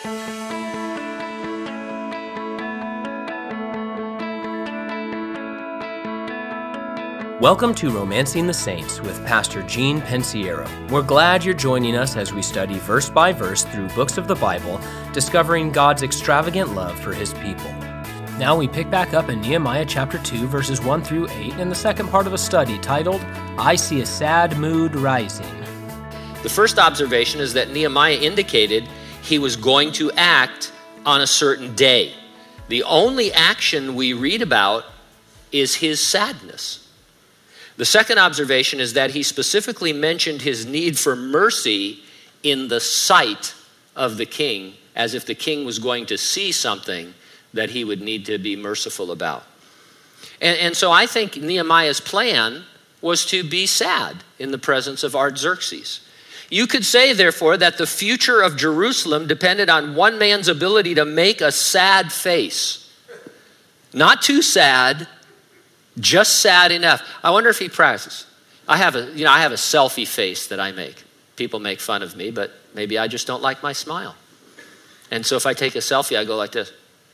Welcome to Romancing the Saints with Pastor Gene Pensiero. We're glad you're joining us as we study verse by verse through books of the Bible, discovering God's extravagant love for His people. Now we pick back up in Nehemiah chapter 2, verses 1 through 8, in the second part of a study titled, I See a Sad Mood Rising. The first observation is that Nehemiah indicated he was going to act on a certain day. The only action we read about is his sadness. The second observation is that he specifically mentioned his need for mercy in the sight of the king, as if the king was going to see something that he would need to be merciful about. And so I think Nehemiah's plan was to be sad in the presence of Artaxerxes. You could say, therefore, that the future of Jerusalem depended on one man's ability to make a sad face. Not too sad, just sad enough. I wonder if he practices. I have a selfie face that I make. People make fun of me, but maybe I just don't like my smile. And so if I take a selfie, I go like this.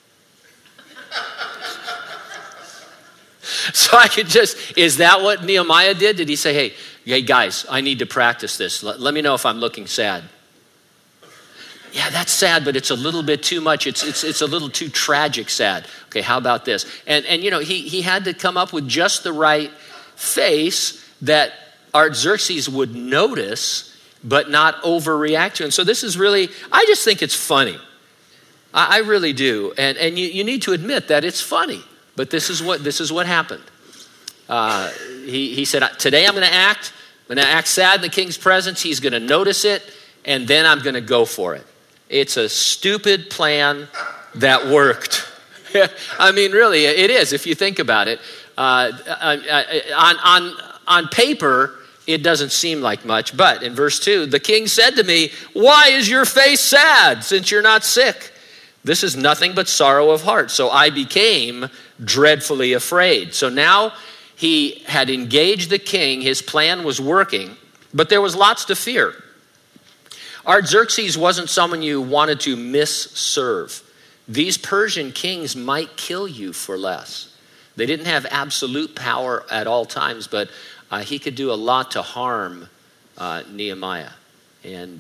So I could is that what Nehemiah did? Did he say, hey guys, I need to practice this. Let me know if I'm looking sad. Yeah, that's sad, but it's a little bit too much. It's a little too tragic sad. Okay, how about this? And he had to come up with just the right face that Artaxerxes would notice, but not overreact to. And so this is really, I just think it's funny. I really do. And you need to admit that it's funny. But this is what happened. He said, today I'm going to act sad in the king's presence. He's going to notice it, and then I'm going to go for it. It's a stupid plan that worked. I mean, really, it is, if you think about it. On paper, it doesn't seem like much. But in verse 2, the king said to me, why is your face sad since you're not sick? This is nothing but sorrow of heart. So I became dreadfully afraid. So now he had engaged the king. His plan was working, but there was lots to fear. Artaxerxes wasn't someone you wanted to misserve. These Persian kings might kill you for less. They didn't have absolute power at all times, but he could do a lot to harm Nehemiah. And,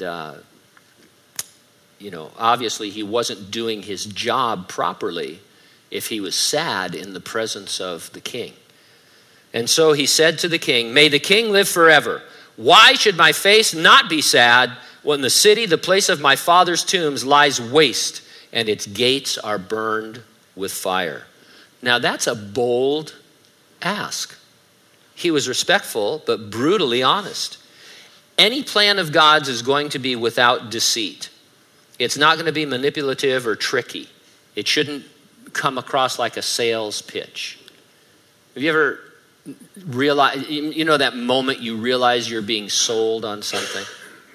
obviously he wasn't doing his job properly if he was sad in the presence of the king. And so he said to the king, may the king live forever. Why should my face not be sad when the city, the place of my father's tombs, lies waste and its gates are burned with fire? Now that's a bold ask. He was respectful, but brutally honest. Any plan of God's is going to be without deceit. It's not going to be manipulative or tricky. It shouldn't come across like a sales pitch. Have you ever realized, that moment you realize you're being sold on something?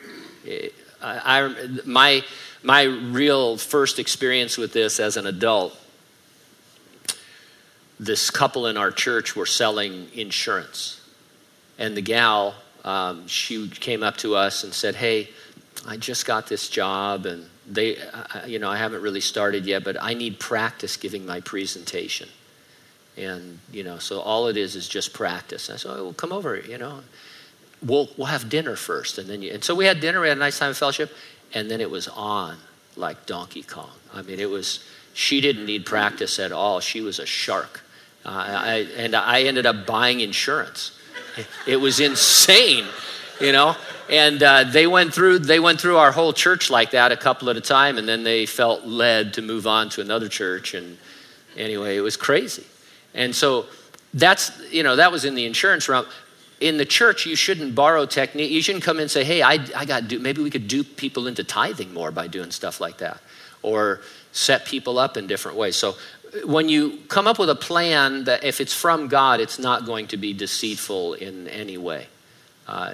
My real first experience with this as an adult, this couple in our church were selling insurance. And the gal, she came up to us and said, hey, I just got this job and I haven't really started yet, but I need practice giving my presentation. And, so all it is just practice. And I said, well, come over, we'll have dinner first. And so we had dinner, we had a nice time of fellowship, and then it was on like Donkey Kong. I mean, she didn't need practice at all. She was a shark. I ended up buying insurance. It was insane, And they went through our whole church like that a couple at a time, and then they felt led to move on to another church. And anyway, it was crazy. And so that was in the insurance realm. In the church, you shouldn't borrow technique. You shouldn't come in and say, hey, maybe we could dupe people into tithing more by doing stuff like that, or set people up in different ways. So when you come up with a plan that if it's from God, it's not going to be deceitful in any way. I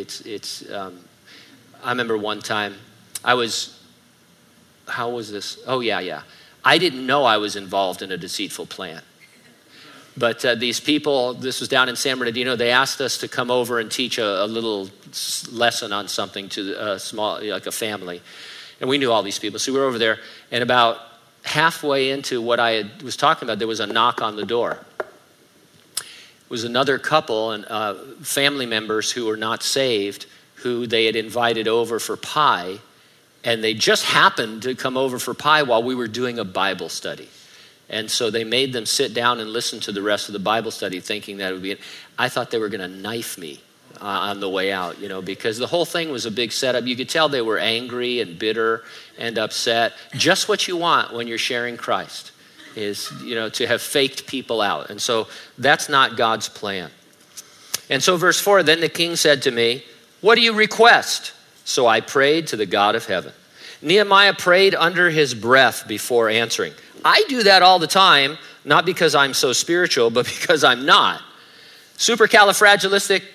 remember one time how was this? Oh, yeah. I didn't know I was involved in a deceitful plan. But these people, this was down in San Bernardino, they asked us to come over and teach a little lesson on something to a small, like a family. And we knew all these people. So we were over there, and about halfway into what I was talking about, there was a knock on the door. It was another couple and family members who were not saved, who they had invited over for pie, and they just happened to come over for pie while we were doing a Bible study. And so they made them sit down and listen to the rest of the Bible study, thinking that it would be, I thought they were going to knife me on the way out, because the whole thing was a big setup. You could tell they were angry and bitter and upset. Just what you want when you're sharing Christ is, to have faked people out. And so that's not God's plan. And so verse 4, then the king said to me, what do you request? So I prayed to the God of heaven. Nehemiah prayed under his breath before answering. I do that all the time, not because I'm so spiritual, but because I'm not. Supercalifragilistic,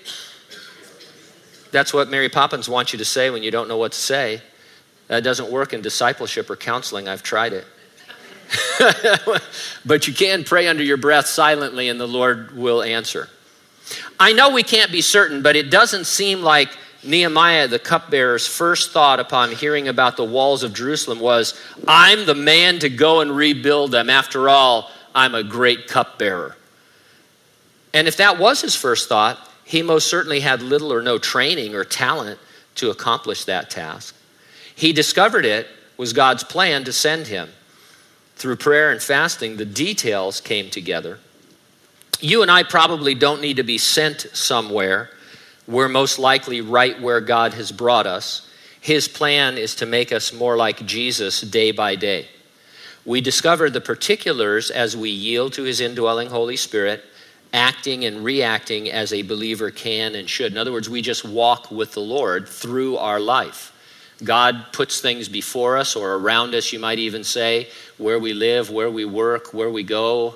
that's what Mary Poppins wants you to say when you don't know what to say. That doesn't work in discipleship or counseling. I've tried it. But you can pray under your breath silently and the Lord will answer. I know we can't be certain, but it doesn't seem like Nehemiah, the cupbearer's first thought upon hearing about the walls of Jerusalem was, I'm the man to go and rebuild them. After all, I'm a great cupbearer. And if that was his first thought, he most certainly had little or no training or talent to accomplish that task. He discovered it was God's plan to send him. Through prayer and fasting, the details came together. You and I probably don't need to be sent somewhere. We're most likely right where God has brought us. His plan is to make us more like Jesus day by day. We discover the particulars as we yield to his indwelling Holy Spirit, acting and reacting as a believer can and should. In other words, we just walk with the Lord through our life. God puts things before us or around us, you might even say, where we live, where we work, where we go,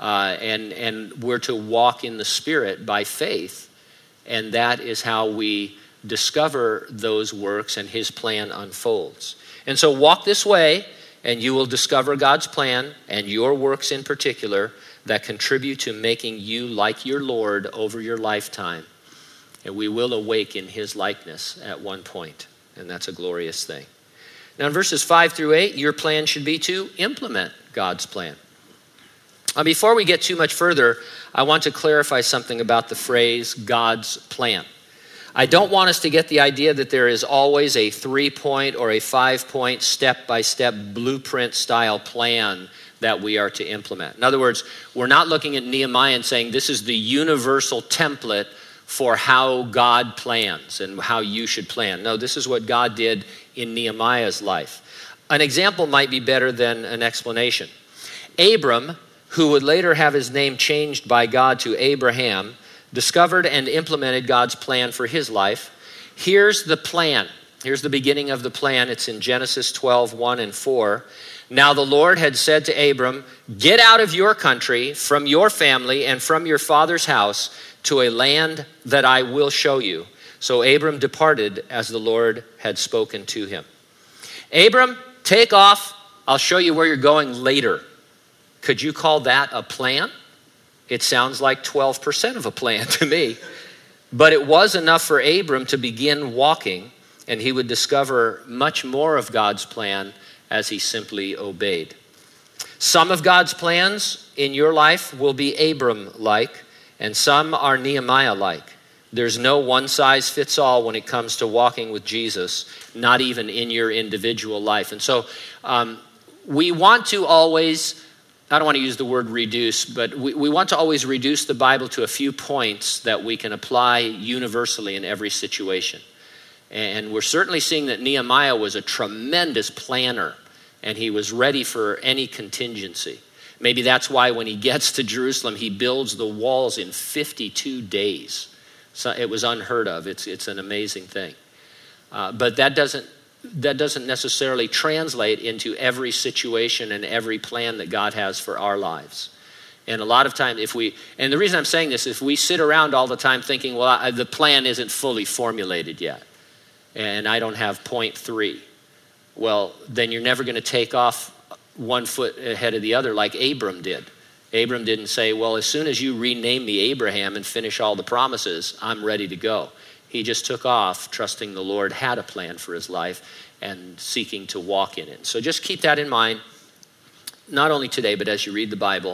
and we're to walk in the Spirit by faith. And that is how we discover those works and his plan unfolds. And so walk this way and you will discover God's plan and your works in particular that contribute to making you like your Lord over your lifetime. And we will awake in his likeness at one point. And that's a glorious thing. Now in verses 5 through 8, your plan should be to implement God's plan. Before we get too much further, I want to clarify something about the phrase God's plan. I don't want us to get the idea that there is always a 3-point or a 5-point step-by-step blueprint style plan that we are to implement. In other words, we're not looking at Nehemiah and saying this is the universal template for how God plans and how you should plan. No, this is what God did in Nehemiah's life. An example might be better than an explanation. Abram, who would later have his name changed by God to Abraham, discovered and implemented God's plan for his life. Here's the plan. Here's the beginning of the plan. It's in Genesis 12, 1 and 4. Now the Lord had said to Abram, get out of your country, from your family, and from your father's house to a land that I will show you. So Abram departed as the Lord had spoken to him. Abram, take off. I'll show you where you're going later. Could you call that a plan? It sounds like 12% of a plan to me. But it was enough for Abram to begin walking, and he would discover much more of God's plan as he simply obeyed. Some of God's plans in your life will be Abram-like, and some are Nehemiah-like. There's no one-size-fits-all when it comes to walking with Jesus, not even in your individual life. And so we want to always, I don't want to use the word reduce, but we want to always reduce the Bible to a few points that we can apply universally in every situation. And we're certainly seeing that Nehemiah was a tremendous planner, and he was ready for any contingency. Maybe that's why when he gets to Jerusalem, he builds the walls in 52 days. So it was unheard of. It's an amazing thing. But that doesn't necessarily translate into every situation and every plan that God has for our lives. And a lot of times and the reason I'm saying this, if we sit around all the time thinking, well, the plan isn't fully formulated yet, and I don't have point 3, well, then you're never going to take off one foot ahead of the other like Abram did. Abram didn't say, well, as soon as you rename me Abraham and finish all the promises, I'm ready to go. He just took off, trusting the Lord had a plan for his life and seeking to walk in it. So just keep that in mind, not only today, but as you read the Bible.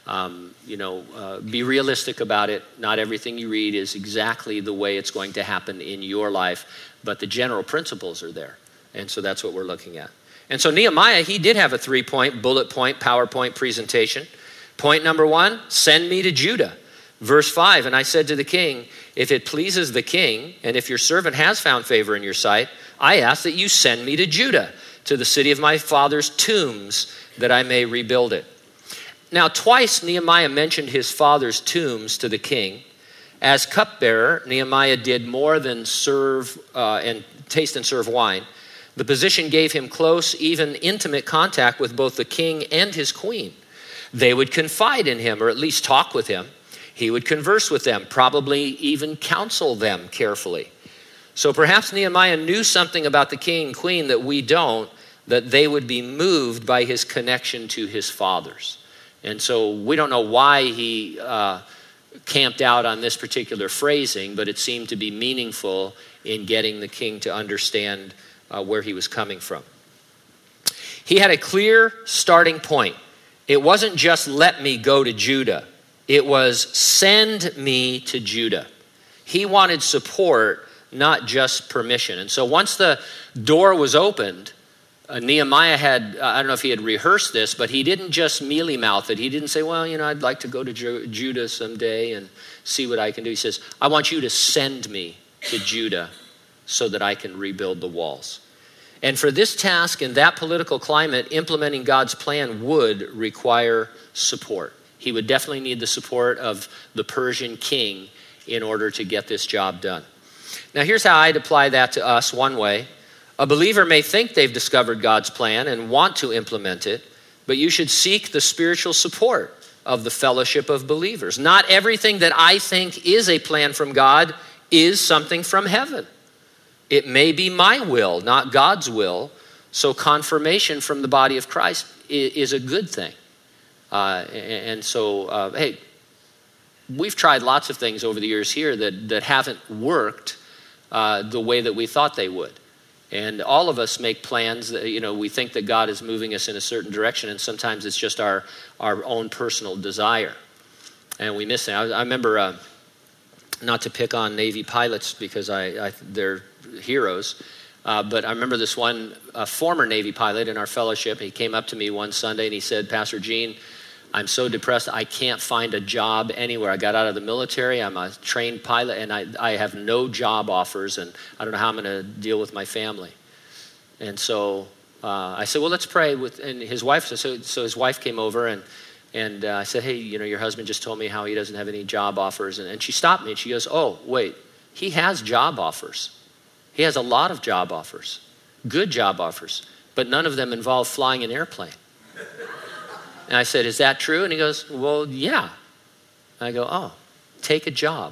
Be realistic about it. Not everything you read is exactly the way it's going to happen in your life, but the general principles are there. And so that's what we're looking at. And so Nehemiah, he did have a 3-point, bullet point, PowerPoint presentation. Point number 1, send me to Judah. Verse 5, and I said to the king, if it pleases the king, and if your servant has found favor in your sight, I ask that you send me to Judah, to the city of my father's tombs, that I may rebuild it. Now, twice Nehemiah mentioned his father's tombs to the king. As cupbearer, Nehemiah did more than serve and taste and serve wine. The position gave him close, even intimate contact with both the king and his queen. They would confide in him, or at least talk with him. He would converse with them, probably even counsel them carefully. So perhaps Nehemiah knew something about the king and queen that we don't, that they would be moved by his connection to his fathers. And so we don't know why he camped out on this particular phrasing, but it seemed to be meaningful in getting the king to understand where he was coming from. He had a clear starting point. It wasn't just let me go to Judah. It was send me to Judah. He wanted support, not just permission. And so once the door was opened, Nehemiah had, I don't know if he had rehearsed this, but he didn't just mealy-mouth it. He didn't say, well, I'd like to go to Judah someday and see what I can do. He says, I want you to send me to Judah so that I can rebuild the walls. And for this task in that political climate, implementing God's plan would require support. He would definitely need the support of the Persian king in order to get this job done. Now, here's how I'd apply that to us one way. A believer may think they've discovered God's plan and want to implement it, but you should seek the spiritual support of the fellowship of believers. Not everything that I think is a plan from God is something from heaven. It may be my will, not God's will. So confirmation from the body of Christ is a good thing. Hey, we've tried lots of things over the years here that haven't worked the way that we thought they would. And all of us make plans that, we think that God is moving us in a certain direction, and sometimes it's just our own personal desire. And we miss it. I remember, not to pick on Navy pilots because they're heroes, but I remember this one former Navy pilot in our fellowship. He came up to me one Sunday and he said, Pastor Gene, I'm so depressed, I can't find a job anywhere. I got out of the military, I'm a trained pilot, and I have no job offers, and I don't know how I'm going to deal with my family. And so I said, well, let's pray. And his wife, so his wife came over, and I said, hey, your husband just told me how he doesn't have any job offers. And she stopped me, and she goes, oh, wait, he has job offers. He has a lot of job offers, good job offers, but none of them involve flying an airplane. And I said, is that true? And he goes, well, yeah. And I go, oh, take a job.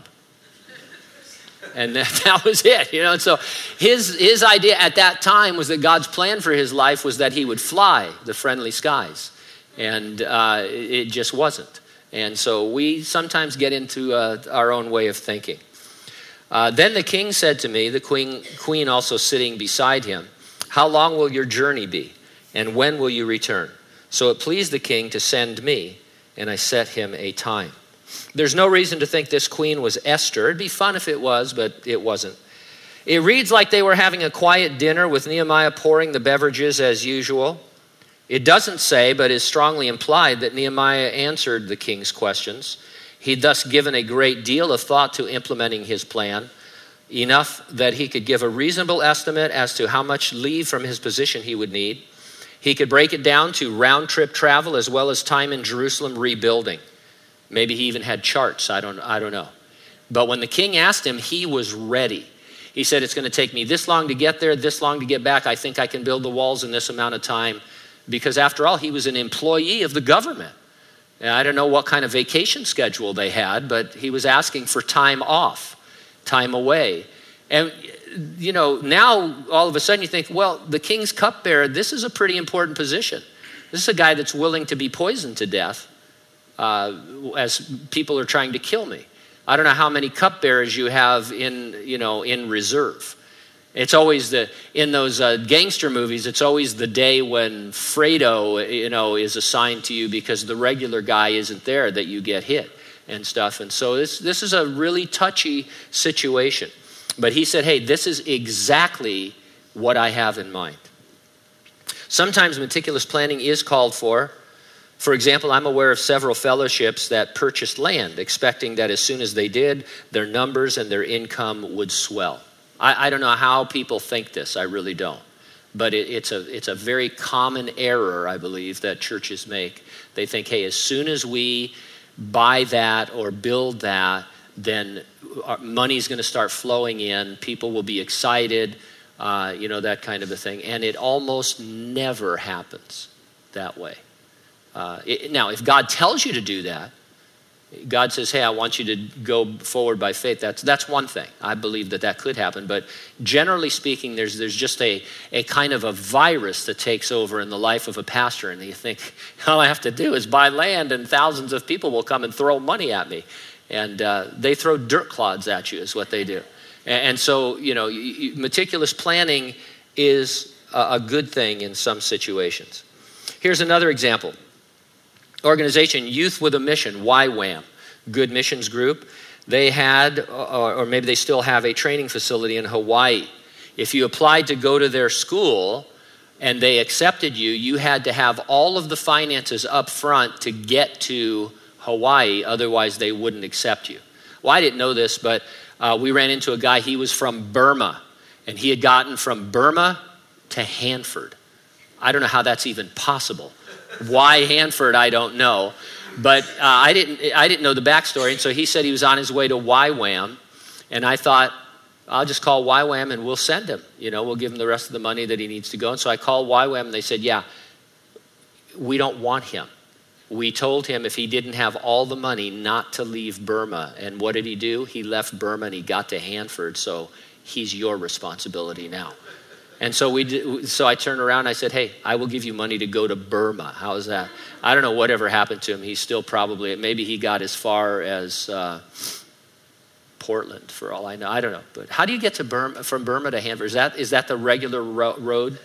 And that was it, And so his idea at that time was that God's plan for his life was that he would fly the friendly skies. And it just wasn't. And so we sometimes get into our own way of thinking. Then the king said to me, the queen also sitting beside him, how long will your journey be? And when will you return? So it pleased the king to send me, and I set him a time. There's no reason to think this queen was Esther. It'd be fun if it was, but it wasn't. It reads like they were having a quiet dinner with Nehemiah pouring the beverages as usual. It doesn't say, but is strongly implied, that Nehemiah answered the king's questions. He'd thus given a great deal of thought to implementing his plan, enough that he could give a reasonable estimate as to how much leave from his position he would need. He could break it down to round-trip travel as well as time in Jerusalem rebuilding. Maybe he even had charts. I don't know. But when the king asked him, he was ready. He said, it's going to take me this long to get there, this long to get back. I think I can build the walls in this amount of time. Because after all, he was an employee of the government. And I don't know what kind of vacation schedule they had, but he was asking for time off, time away. And now all of a sudden you think, well, the king's cupbearer, this is a pretty important position. This is a guy that's willing to be poisoned to death as people are trying to kill me. I don't know how many cupbearers you have in reserve. It's always in those gangster movies, it's always the day when Fredo, is assigned to you because the regular guy isn't there that you get hit and stuff. And so this is a really touchy situation. But he said, hey, this is exactly what I have in mind. Sometimes meticulous planning is called for. For example, I'm aware of several fellowships that purchased land, expecting that as soon as they did, their numbers and their income would swell. I don't know how people think this. I really don't. But it's a very common error, I believe, that churches make. They think, hey, as soon as we buy that or build that, then money's going to start flowing in. People will be excited, that kind of a thing. And it almost never happens that way. Now, if God tells you to do that, God says, hey, I want you to go forward by faith. That's one thing. I believe that could happen. But generally speaking, there's just a kind of a virus that takes over in the life of a pastor. And you think, all I have to do is buy land and thousands of people will come and throw money at me. And they throw dirt clods at you is what they do. And so, meticulous planning is a good thing in some situations. Here's another example. Organization, Youth with a Mission, YWAM, good missions group. They had, or maybe they still have, a training facility in Hawaii. If you applied to go to their school and they accepted you, you had to have all of the finances up front to get to Hawaii, otherwise they wouldn't accept you. Well, I didn't know this, but we ran into a guy, he was from Burma, and he had gotten from Burma to Hanford. I don't know how that's even possible. Why Hanford, I don't know. But I didn't know the backstory, and so he said he was on his way to YWAM, and I thought, I'll just call YWAM and we'll send him. We'll give him the rest of the money that he needs to go. And so I called YWAM, and they said, yeah, we don't want him. We told him if he didn't have all the money not to leave Burma. And what did he do? He left Burma and he got to Hanford, so he's your responsibility now. And so I turned around and I said, hey, I will give you money to go to Burma. How is that? I don't know whatever happened to him. He's still maybe he got as far as Portland for all I know. I don't know. But how do you get to from Burma to Hanford? Is that the regular road?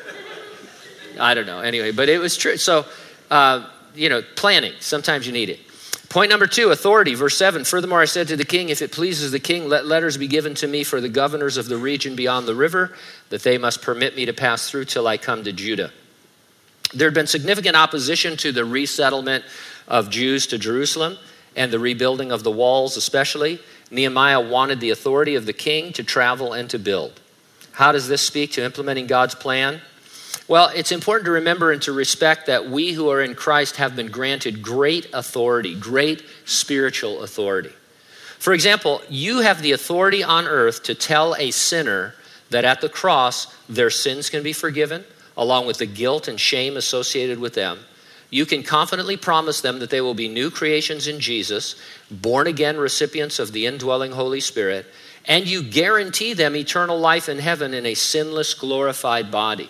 I don't know. Anyway, but it was true. So, planning. Sometimes you need it. Point number 2, authority. Verse 7, furthermore, I said to the king, if it pleases the king, let letters be given to me for the governors of the region beyond the river, that they must permit me to pass through till I come to Judah. There had been significant opposition to the resettlement of Jews to Jerusalem and the rebuilding of the walls especially. Nehemiah wanted the authority of the king to travel and to build. How does this speak to implementing God's plan? Well, it's important to remember and to respect that we who are in Christ have been granted great authority, great spiritual authority. For example, you have the authority on earth to tell a sinner that at the cross their sins can be forgiven, along with the guilt and shame associated with them. You can confidently promise them that they will be new creations in Jesus, born again recipients of the indwelling Holy Spirit, and you guarantee them eternal life in heaven in a sinless, glorified body.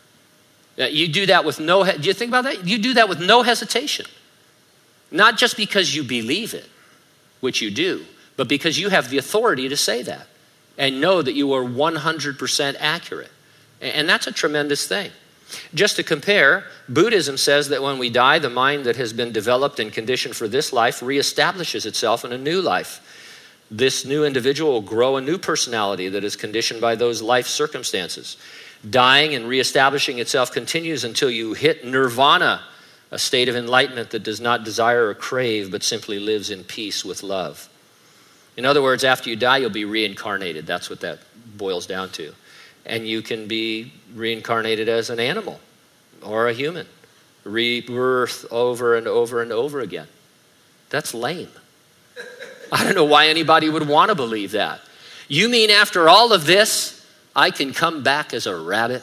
You do that with do you think about that? You do that with no hesitation. Not just because you believe it, which you do, but because you have the authority to say that and know that you are 100% accurate. And that's a tremendous thing. Just to compare, Buddhism says that when we die, the mind that has been developed and conditioned for this life reestablishes itself in a new life. This new individual will grow a new personality that is conditioned by those life circumstances. Dying and reestablishing itself continues until you hit nirvana, a state of enlightenment that does not desire or crave, but simply lives in peace with love. In other words, after you die, you'll be reincarnated. That's what that boils down to. And you can be reincarnated as an animal or a human. Rebirth over and over and over again. That's lame. I don't know why anybody would want to believe that. You mean after all of this, I can come back as a rabbit?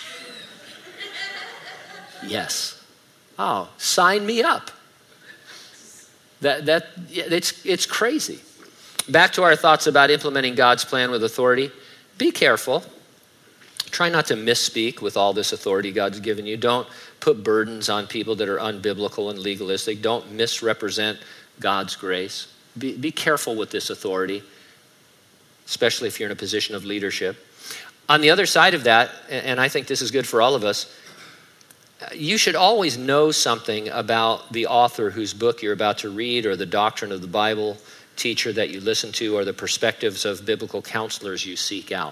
Yes. Oh, sign me up. It's crazy. Back to our thoughts about implementing God's plan with authority. Be careful. Try not to misspeak with all this authority God's given you. Don't put burdens on people that are unbiblical and legalistic. Don't misrepresent God's grace. Be careful with this authority, especially if you're in a position of leadership. On the other side of that, and I think this is good for all of us, you should always know something about the author whose book you're about to read, or the doctrine of the Bible teacher that you listen to, or the perspectives of biblical counselors you seek out.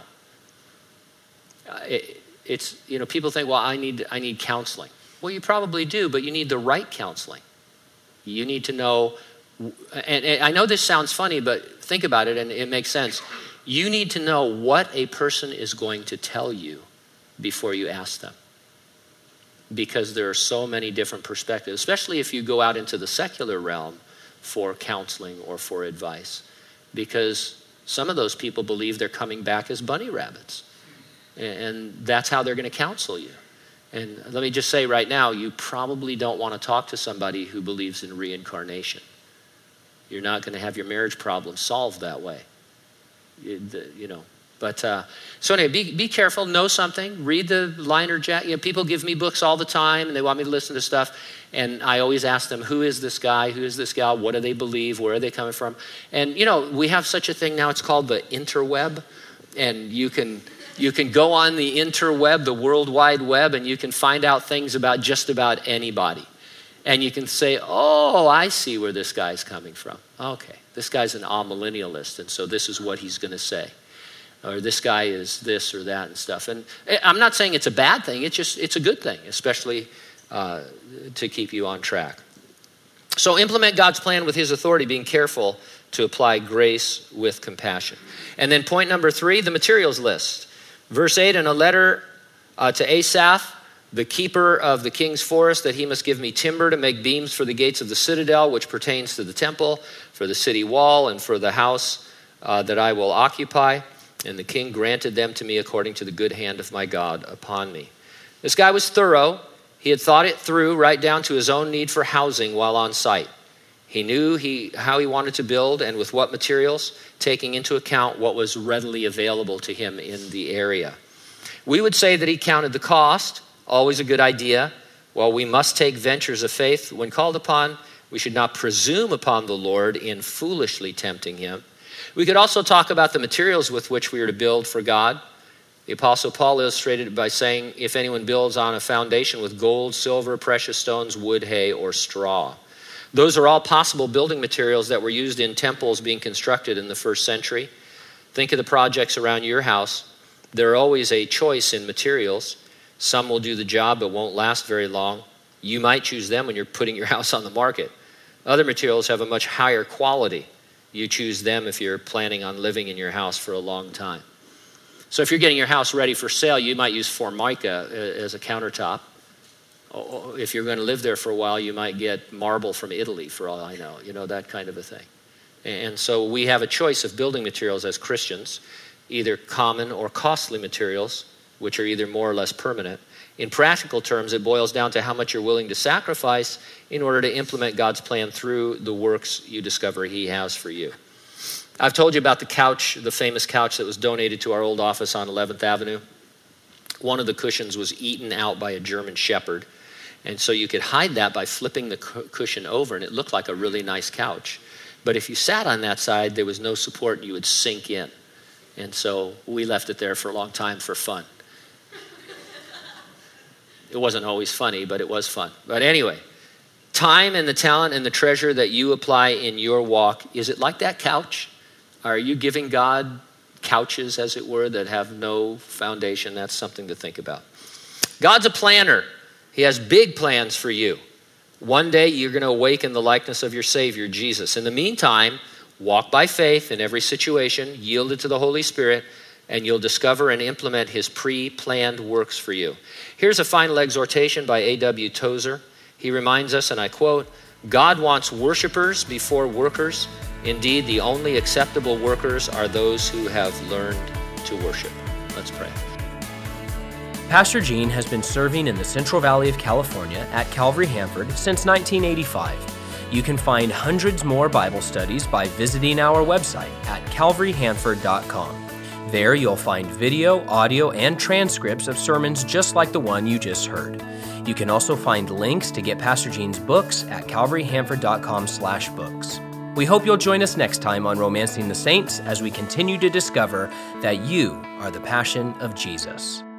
It's, you know, people think, well, I need counseling. Well, you probably do, but you need the right counseling. You need to know, and I know this sounds funny, but think about it and it makes sense. You need to know what a person is going to tell you before you ask them. Because there are so many different perspectives, especially if you go out into the secular realm for counseling or for advice. Because some of those people believe they're coming back as bunny rabbits. And that's how they're going to counsel you. And let me just say right now, you probably don't want to talk to somebody who believes in reincarnation. You're not going to have your marriage problem solved that way. You know. But so anyway, be careful. Know something. Read the liner jacket. You know, people give me books all the time, and they want me to listen to stuff. And I always ask them, who is this guy? Who is this gal? What do they believe? Where are they coming from? And you know, we have such a thing now. It's called the interweb, and you can go on the interweb, the World Wide Web, and you can find out things about just about anybody. And you can say, oh, I see where this guy's coming from. Okay, this guy's an amillennialist, and so this is what he's going to say. Or this guy is this or that and stuff. And I'm not saying it's a bad thing. It's a good thing, especially to keep you on track. So implement God's plan with his authority, being careful to apply grace with compassion. And then point number 3, the materials list. Verse 8, in a letter to Asaph, the keeper of the king's forest, that he must give me timber to make beams for the gates of the citadel, which pertains to the temple, for the city wall, and for the house that I will occupy. And the king granted them to me according to the good hand of my God upon me. This guy was thorough. He had thought it through right down to his own need for housing while on site. He knew how he wanted to build and with what materials, taking into account what was readily available to him in the area. We would say that he counted the cost, always a good idea. While we must take ventures of faith when called upon, we should not presume upon the Lord in foolishly tempting him. We could also talk about the materials with which we are to build for God. The Apostle Paul illustrated it by saying, if anyone builds on a foundation with gold, silver, precious stones, wood, hay, or straw. Those are all possible building materials that were used in temples being constructed in the first century. Think of the projects around your house. There are always a choice in materials. Some will do the job but won't last very long. You might choose them when you're putting your house on the market. Other materials have a much higher quality. You choose them if you're planning on living in your house for a long time. So if you're getting your house ready for sale, you might use Formica as a countertop. If you're going to live there for a while, you might get marble from Italy, for all I know, you know, that kind of a thing. And so we have a choice of building materials as Christians, either common or costly materials, which are either more or less permanent. In practical terms, it boils down to how much you're willing to sacrifice in order to implement God's plan through the works you discover he has for you. I've told you about the couch, the famous couch that was donated to our old office on 11th Avenue. One of the cushions was eaten out by a German shepherd. And so you could hide that by flipping the cushion over, and it looked like a really nice couch. But if you sat on that side, there was no support, and you would sink in. And so we left it there for a long time for fun. It wasn't always funny, but it was fun. But anyway, time and the talent and the treasure that you apply in your walk, is it like that couch? Are you giving God couches, as it were, that have no foundation? That's something to think about. God's a planner. He has big plans for you. One day you're going to awaken the likeness of your Savior, Jesus. In the meantime, walk by faith in every situation, yield it to the Holy Spirit, and you'll discover and implement his pre-planned works for you. Here's a final exhortation by A.W. Tozer. He reminds us, and I quote, God wants worshipers before workers. Indeed, the only acceptable workers are those who have learned to worship. Let's pray. Pastor Gene has been serving in the Central Valley of California at Calvary Hanford since 1985. You can find hundreds more Bible studies by visiting our website at calvaryhanford.com. There you'll find video, audio, and transcripts of sermons just like the one you just heard. You can also find links to get Pastor Gene's books at calvaryhanford.com/books. We hope you'll join us next time on Romancing the Saints as we continue to discover that you are the passion of Jesus.